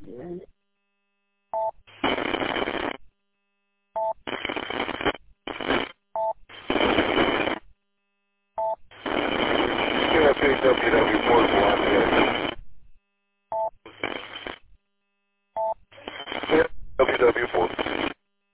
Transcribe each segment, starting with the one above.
WW4.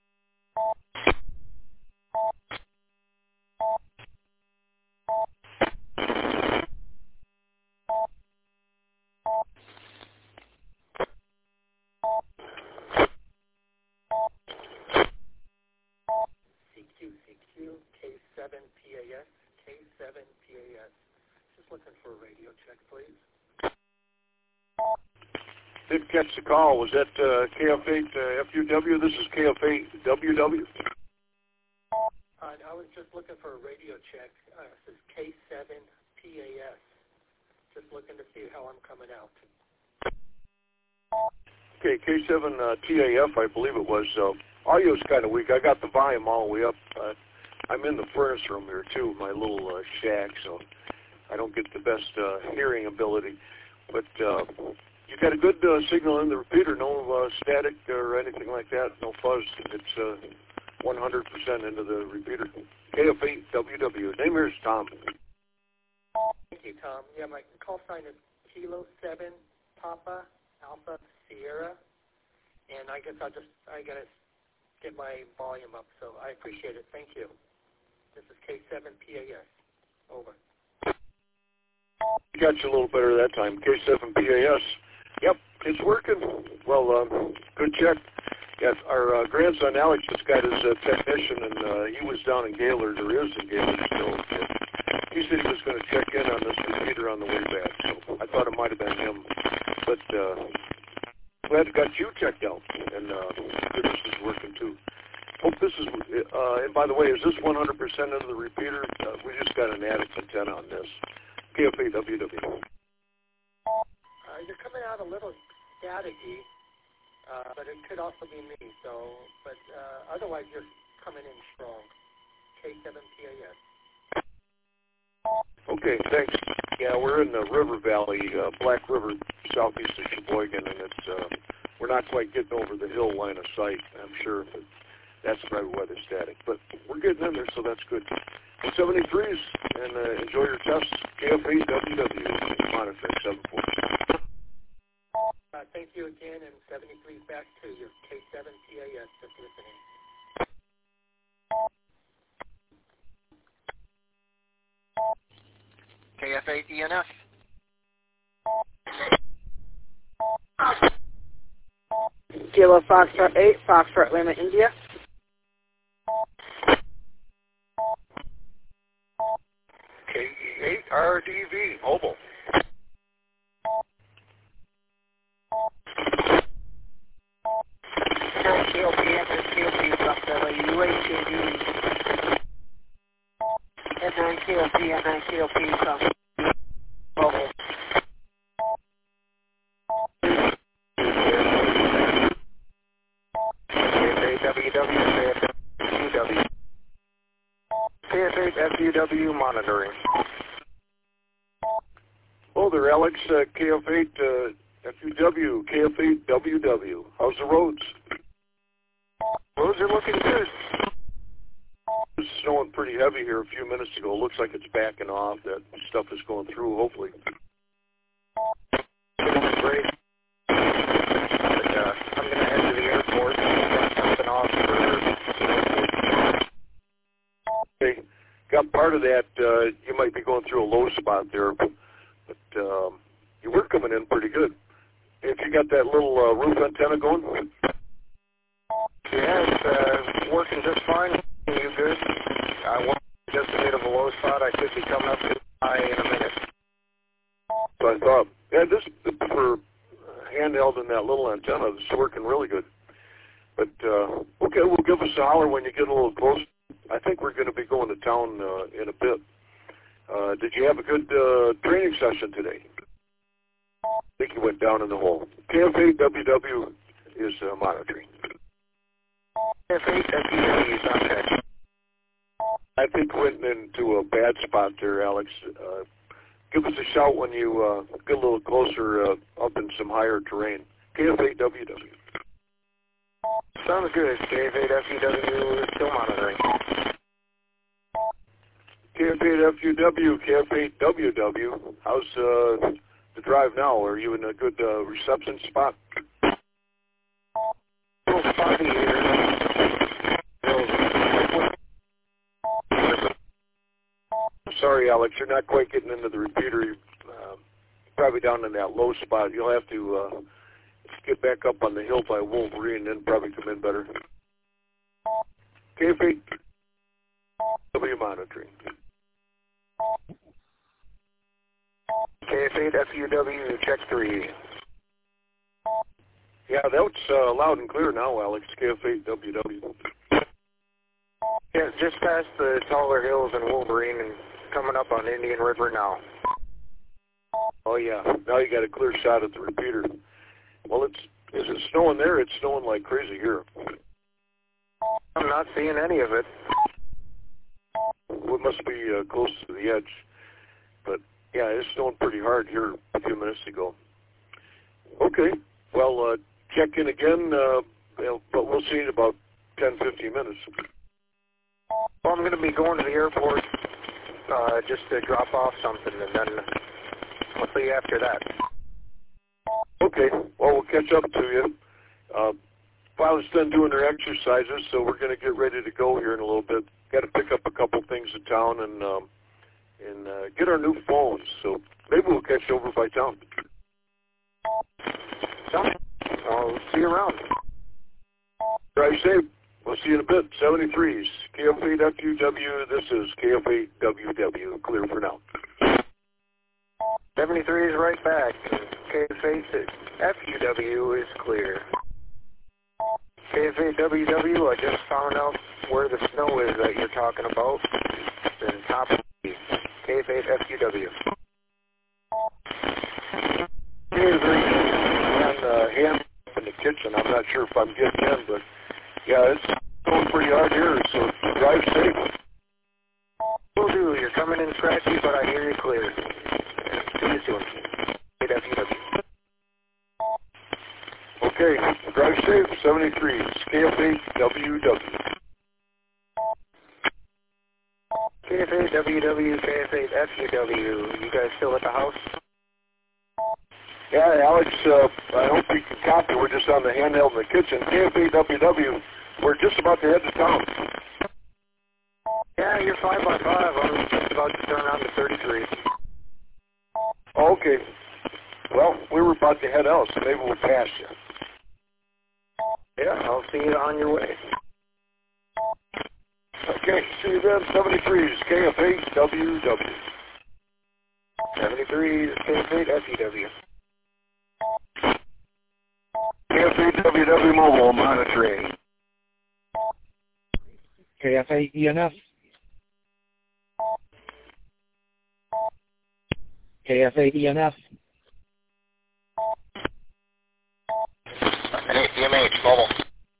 CQ, K7PAS, K7PAS. Just looking for a radio check, please. Didn't catch the call. Was that KF8 FUW? This is KF8 WW. I was just looking for a radio check. This is K7PAS. Just looking to see how I'm coming out. Okay, K7 TAF, I believe it was. Audio's kind of weak. I got the volume all the way up. I'm in the furnace room here, too, my little shack, so I don't get the best hearing ability. But you got a good signal in the repeater, no static or anything like that, no fuzz. It's 100% into the repeater. KF8 WW. Name here is Tom. Thank you, Tom. Yeah, my call sign is Kilo 7 Papa Alpha Sierra, and I guess I gotta get my volume up, so I appreciate it. Thank you. This is K7PAS. Over. Got you a little better that time. K7PAS. Yep, it's working. Well, good check. Yes, our grandson Alex just got his technician, and he was down in Gaylord, or is in Gaylord still. He said he was going to check in on this repeater on the way back, so I thought it might have been him. But glad it got you checked out, and good this is working too. Hope this is, and by the way, is this 100% into the repeater? We just got an added antenna on this. KF8 WW. You're coming out a little staticky, but it could also be me. So, but otherwise, you're coming in strong. K7PAS. Okay, thanks. Yeah, we're in the River Valley, Black River, southeast of Sheboygan, and it's we're not quite getting over the hill line of sight, I'm sure, but that's probably weather static. But we're getting in there, so that's good. 73s, and enjoy your tests. KF8 WW, monitor 74. Thank you again, and 73 back to you. K7PAS, just listening. KF8 ENF. Kilo Foxtrot 8, Foxtrot Lima, India. KE8 RDV, mobile. KLP, KLP, Foxtrot UHAD. And 9 KLP, Foxtrot mobile. KF8 FUW monitoring. Hello there, Alex. KF8 FUW, KF8 WW. How's the roads? Roads are looking good. It was snowing pretty heavy here a few minutes ago. Looks like it's backing off. That stuff is going through, hopefully. Great. But, I'm going to head to the airport and get something off for... Okay. Got part of that. You might be going through a low spot there, but you were coming in pretty good. If you got that little roof antenna going? Yeah, it's working just fine. You good? I want just a bit of a low spot. I should be coming up to high in a minute. So I thought, yeah, this for handheld and that little antenna is working really good. But, okay, well, give us a holler when you get a little closer. I think we're going to be going to town in a bit. Did you have a good training session today? I think you went down in the hole. KF8 WW is monitoring. KF8 WW is on track. I think we went into a bad spot there, Alex. Give us a shout when you get a little closer up in some higher terrain. KF8WW. Sounds good. KF8FUW is still monitoring. KF8FUW, KF8WW. How's the drive now? Are you in a good reception spot? A little spotty here. Sorry, Alex, you're not quite getting into the repeater. You're probably down in that low spot. You'll have to get back up on the hill by Wolverine and then probably come in better. KF8W monitoring. KF8FUW, check 3. Yeah, that's loud and clear now, Alex. KF8WW. Yeah, just past the taller hills in Wolverine and coming up on Indian River now. Oh, yeah. Now you got a clear shot at the repeater. Well, is it snowing there? It's snowing like crazy here. I'm not seeing any of it. It must be close to the edge. But, yeah, it's snowing pretty hard here a few minutes ago. Okay. Well, check in again, but we'll see in about 10, 15 minutes. Well, I'm going to be going to the airport just to drop off something, and then we'll see you after that. Okay. Well, we'll catch up to you. Pilot's done doing their exercises, so we're going to get ready to go here in a little bit. Got to pick up a couple things in town and get our new phones. So maybe we'll catch you over by town. I'll see you around. Drive safe. We'll see you in a bit. 73s. KF8FUW. This is KF8WW. Clear for now. 73 is right back. KF8FUW is clear. KF8WW, I just found out where the snow is that you're talking about. It's in top of the KF8FUW. And hand in the kitchen. I'm not sure if I'm getting in, but yeah, it's going pretty hard here, so drive safe. Will do. You're coming in scratchy, but I hear you clear. See you soon. KF8WW. Okay, drive safe. 73. KF8WW. KF8WW, KF8FUW. You guys still at the house? Yeah, Alex, I hope you can copy. We're just on the handheld in the kitchen. KF8WW, we're just about to head to town. Yeah, you're 5x5. I'm just about to turn on to 33. Okay. Well, we were about to head out, so maybe we'll pass you. Yeah, I'll see you on your way. Okay, see you then. 73s, KF8WW. 73s, KF8FUW. KF8WW mobile monitoring. KF8ENF. KF8ENF. DMH mobile.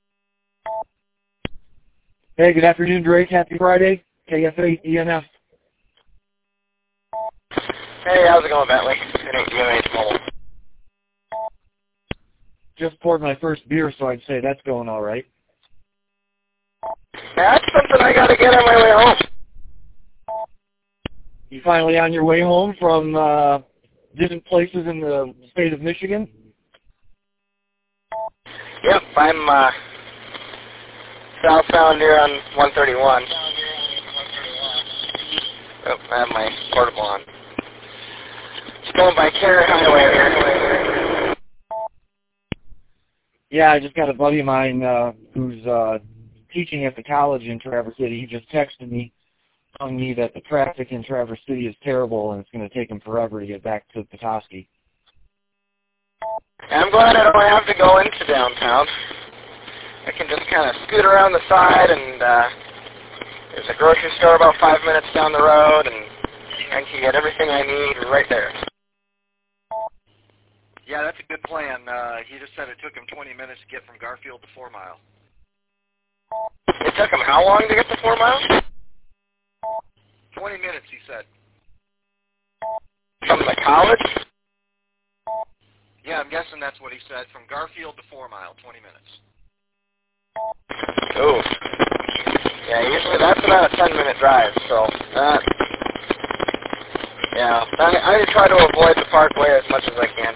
Hey, good afternoon, Drake. Happy Friday. KF8ENF. Hey, how's it going, Bentley? DMH mobile. Just poured my first beer, so I'd say that's going all right. That's something I got to get on my way home. You finally on your way home from different places in the state of Michigan? Yep, I'm southbound here on 131. Oh, I have my portable on. Just going by Carrot Highway here. Yeah, I just got a buddy of mine who's teaching at the college in Traverse City. He just texted me telling me that the traffic in Traverse City is terrible and it's going to take him forever to get back to Petoskey. I'm glad I don't have to go into downtown. I can just kind of scoot around the side, and there's a grocery store about 5 minutes down the road, and I can get everything I need right there. Yeah, that's a good plan. He just said it took him 20 minutes to get from Garfield to 4 Mile. It took him how long to get to 4 Mile? 20 minutes, he said. From the college? Yeah, I'm guessing that's what he said. From Garfield to 4 Mile, 20 minutes. Ooh. Yeah, usually that's about a 10-minute drive, so yeah. I try to avoid the Parkway as much as I can.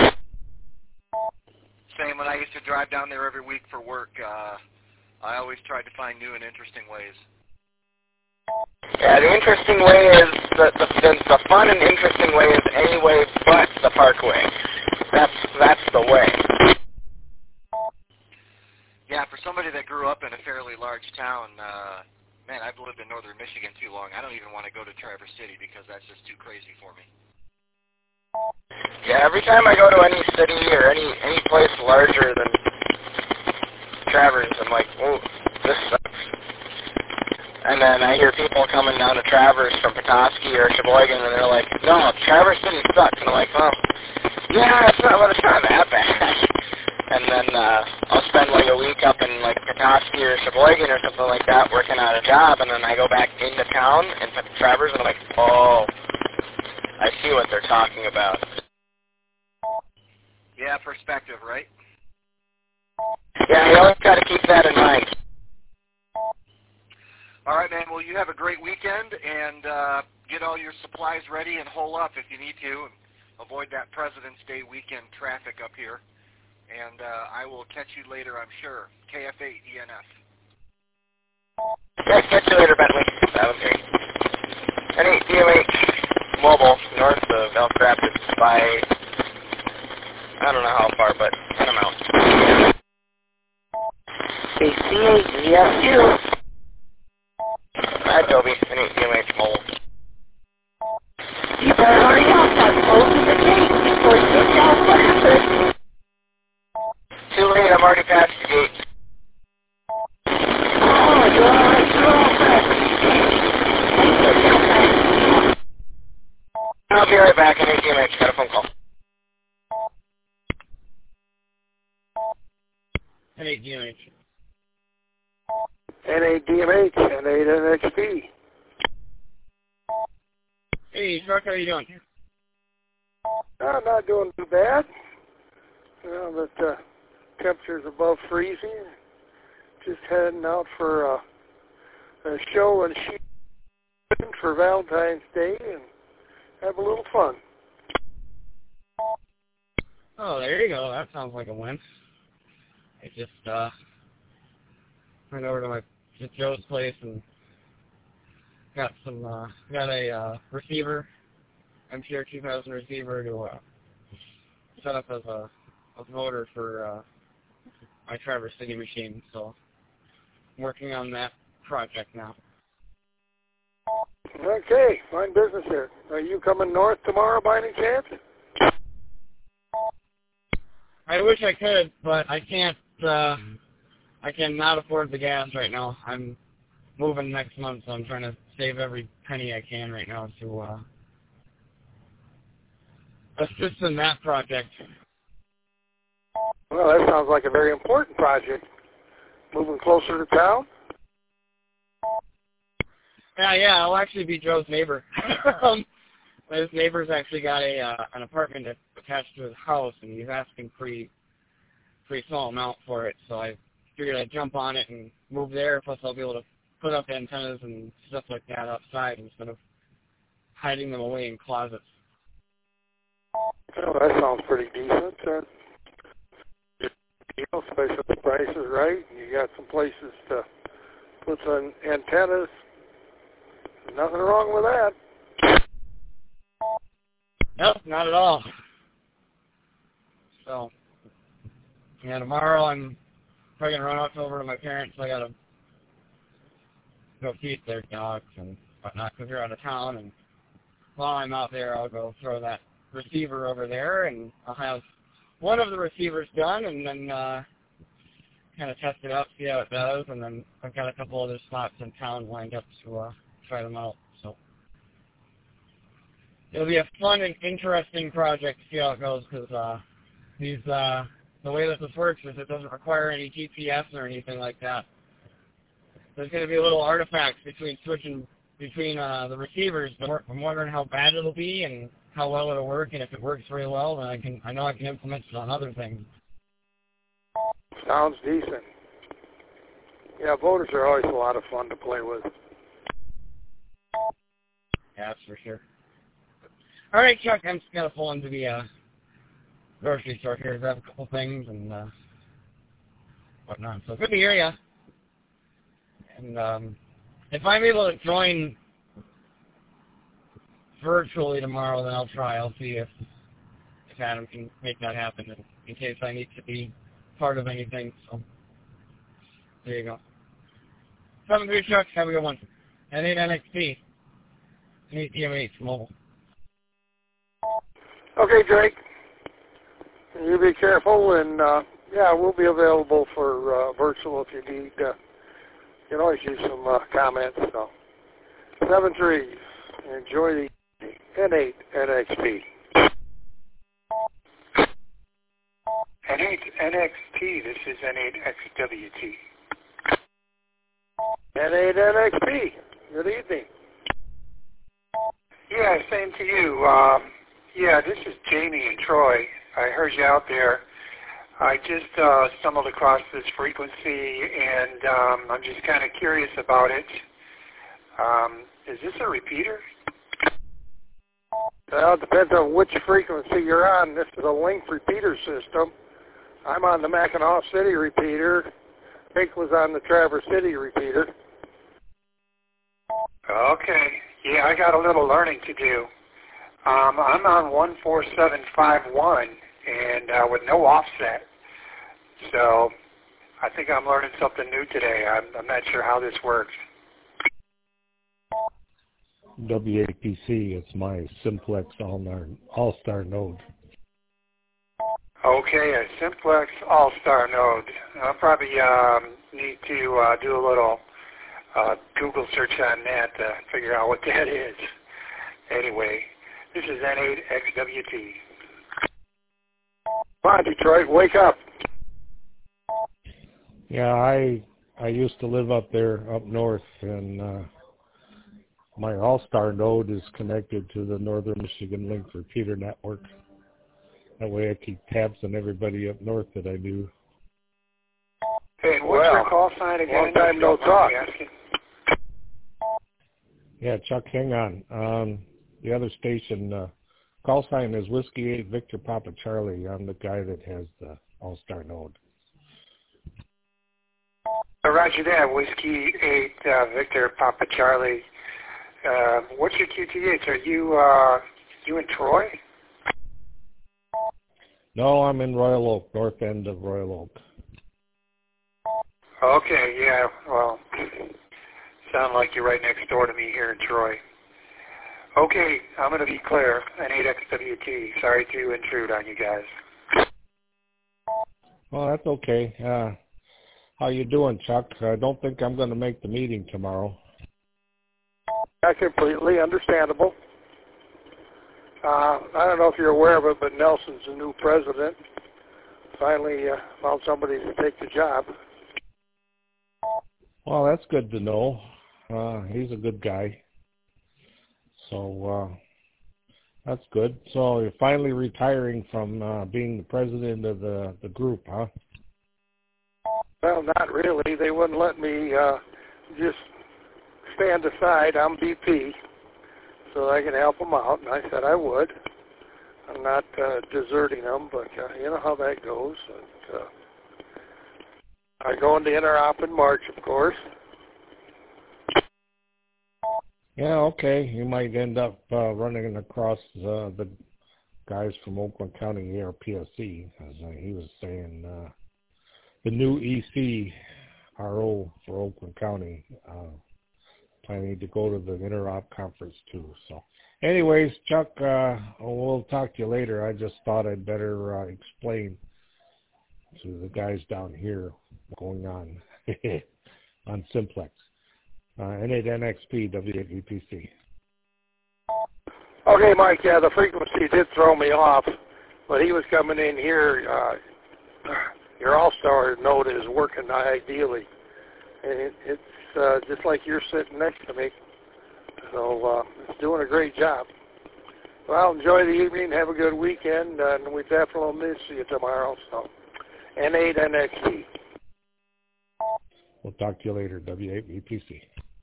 Same when I used to drive down there every week for work. I always tried to find new and interesting ways. Yeah, the interesting way is, the fun and interesting way is any way but the Parkway. That's the way. Yeah, for somebody that grew up in a fairly large town, man, I've lived in northern Michigan too long. I don't even want to go to Traverse City because that's just too crazy for me. Yeah, every time I go to any city or any place larger than Traverse, I'm like, oh, this sucks. And then I hear people coming down to Traverse from Petoskey or Sheboygan, and they're like, no, Traverse City sucks. And I'm like, well, yeah, it's not that bad. And then I'll spend like a week up in like Petoskey or Sheboygan or something like that working on a job, and then I go back into town and Traverse, and I'm like, oh, I see what they're talking about. Yeah, perspective, right? Yeah, you always got to keep that in mind. All right, man. Well, you have a great weekend, and get all your supplies ready and hole up if you need to, and avoid that President's Day weekend traffic up here. And I will catch you later, I'm sure. KF8 ENF. Yeah, catch you later, Bentley. Sounds great. Any DMH mobile north of Elk Rapids by, I don't know how far, but send them out. C8, yes, you. Hi, Toby. Any DMH mobile. You better hurry up. I'm closing the gate before you get down traffic. Too late. I'm already past the gate. Oh, you're all right. I'll be right back. Any DMH. Got a phone call. Hey, DMH. NADMH, N8NXP. Hey, Shark, how you doing? I'm not doing too bad. Well, but temperature's above freezing. Just heading out for a show and shoot for Valentine's Day and have a little fun. Oh, there you go. That sounds like a win. I just went over to Joe's place and got a receiver, MTR 2000 receiver to set up as a motor for my Traverse City machine. So I'm working on that project now. Okay, fine business here. Are you coming north tomorrow by any chance? I wish I could, but I can't. I cannot afford the gas right now. I'm moving next month, so I'm trying to save every penny I can right now to assist in that project. Well, that sounds like a very important project. Moving closer to town? Yeah, I'll actually be Joe's neighbor. His neighbor's actually got an apartment attached to his house, and he's asking pretty small amount for it. So I figured I'd jump on it and move there. Plus, I'll be able to put up antennas and stuff like that outside instead of hiding them away in closets. Well, that sounds pretty decent. Especially if the price is right. You got some places to put some antennas. Nothing wrong with that. Nope, not at all. So, yeah, tomorrow I'm probably going to run off over to my parents. I got to go feed their dogs and whatnot because they're out of town. And while I'm out there, I'll go throw that receiver over there, and I'll have one of the receivers done, and then kind of test it out, see how it does. And then I've got a couple other spots in town lined up to try them out. So it'll be a fun and interesting project to see how it goes because the way that this works is it doesn't require any GPS or anything like that. There's going to be a little artifacts between switching between the receivers, but I'm wondering how bad it'll be and how well it'll work, and if it works very well, then I know I can implement it on other things. Sounds decent. Yeah, voters are always a lot of fun to play with. Yeah, that's for sure. All right, Chuck, I'm just going to pull into the grocery store here, grab a couple things and whatnot. So good to hear you. And if I'm able to join virtually tomorrow, then I'll try. I'll see if Adam can make that happen in case I need to be part of anything. So there you go. 7-3 Chuck, have a good one. And 8 NXT. And 8 TMH mobile. Okay, Drake. You be careful, and yeah, we'll be available for virtual if you need. You can always use some comments. So 7-3. Enjoy the N8 NXT. N8 NXT. This is N8 XWT. N8 NXT. Good evening. Yeah, same to you. Yeah, this is Jamie and Troy. I heard you out there. I just stumbled across this frequency, and I'm just kind of curious about it. Is this a repeater? Well, it depends on which frequency you're on. This is a link repeater system. I'm on the Mackinac City repeater. Pink was on the Traverse City repeater. Okay. Yeah, I got a little learning to do. I'm on 14751 and with no offset. So I think I'm learning something new today. I'm not sure how this works. WAPC, it's my Simplex All-Star node. Okay, a Simplex All-Star node. I'll probably need to do a little Google search on that to figure out what that is. Anyway, this is N8 XWT. Come on, Detroit, wake up. Yeah, I used to live up there, up north, and my All-Star node is connected to the Northern Michigan Link repeater network. That way I keep tabs on everybody up north that I do. Hey, what's your call sign again? Long time no talk. Yeah, Chuck, hang on. The other station, call sign is Whiskey 8 Victor Papa Charlie. I'm the guy that has the All-Star node. Roger that, Whiskey 8 Victor Papa Charlie. What's your QTH? Are you in Troy? No, I'm in Royal Oak, north end of Royal Oak. Okay, yeah, well, sound like you're right next door to me here in Troy. Okay, I'm going to be clear, N8 XWT. Sorry to intrude on you guys. Well, that's okay. How you doing, Chuck? I don't think I'm going to make the meeting tomorrow. That's completely understandable. I don't know if you're aware of it, but Nelson's the new president. Finally found somebody to take the job. Well, that's good to know. He's a good guy. So that's good. So you're finally retiring from being the president of the group, huh? Well, not really. They wouldn't let me just stand aside. I'm VP, so I can help them out, and I said I would. I'm not deserting them, but you know how that goes. And, I go into Interop in March, of course. Yeah, okay. You might end up running across the guys from Oakland County ARPSC, as he was saying. The new EC RO for Oakland County, planning to go to the Interop conference too. So, anyways, Chuck, we'll talk to you later. I just thought I'd better explain to the guys down here what's going on on Simplex. N8 NXP WAPC. Okay, Mike, yeah, the frequency did throw me off, but he was coming in here. Your All-Star node is working ideally. And it's just like you're sitting next to me. So it's doing a great job. Well, enjoy the evening. Have a good weekend, and we definitely will miss you tomorrow. So, N8NXT. We'll talk to you later, W8VPC.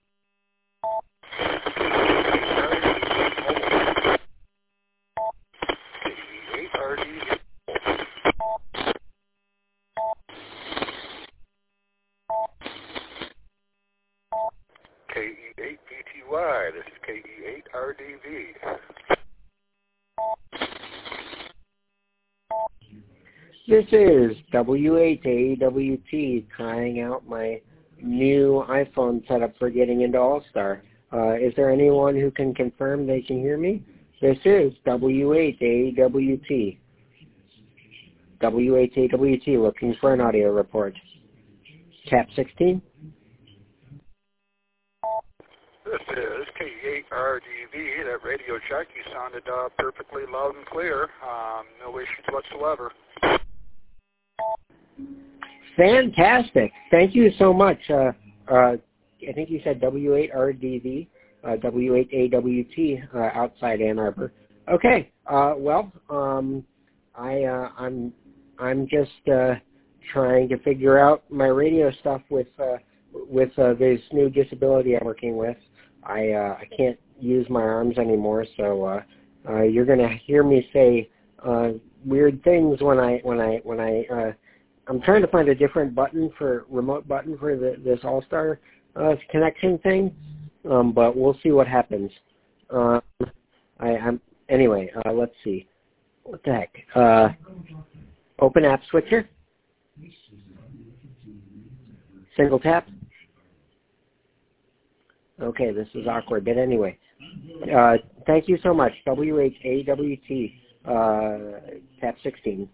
KE8VTY. This is KE8RDV. This is W8AWT trying out my new iPhone setup for getting into All-Star. Is there anyone who can confirm they can hear me? This is W8AWT. W8AWT looking for an audio report. Tap 16. This is KE8RDV. That radio check, you sounded perfectly loud and clear. No issues whatsoever. Fantastic. Thank you so much. I think you said W8RDV, W8AWT outside Ann Arbor. Okay. I'm just trying to figure out my radio stuff with this new disability I'm working with. I can't use my arms anymore, so you're going to hear me say weird things when I'm trying to find a different remote button for this All-Star connection thing, but we'll see what happens. Anyway, let's see. What the heck? Open App Switcher. Single tap. Okay, this is awkward, but anyway. Thank you so much. WHAWT, tap 16.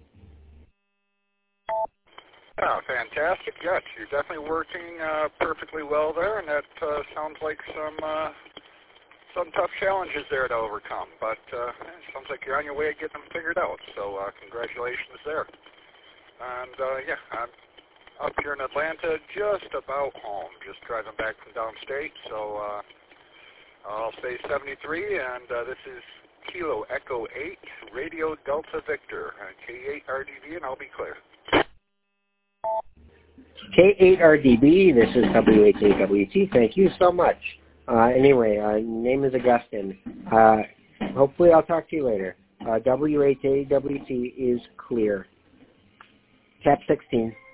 Oh, fantastic. Yes, you're definitely working perfectly well there, and that sounds like some tough challenges there to overcome. But it sounds like you're on your way to getting them figured out, so congratulations there. And, yeah, I'm up here in Atlanta, just about home, just driving back from downstate, so I'll say 73, and this is Kilo Echo 8, Radio Delta Victor, K8RDV, and I'll be clear. K8RDB, this is W8AWT. Thank you so much. Anyway, name is Augustine. Hopefully I'll talk to you later. W8AWT is clear. Tap 16.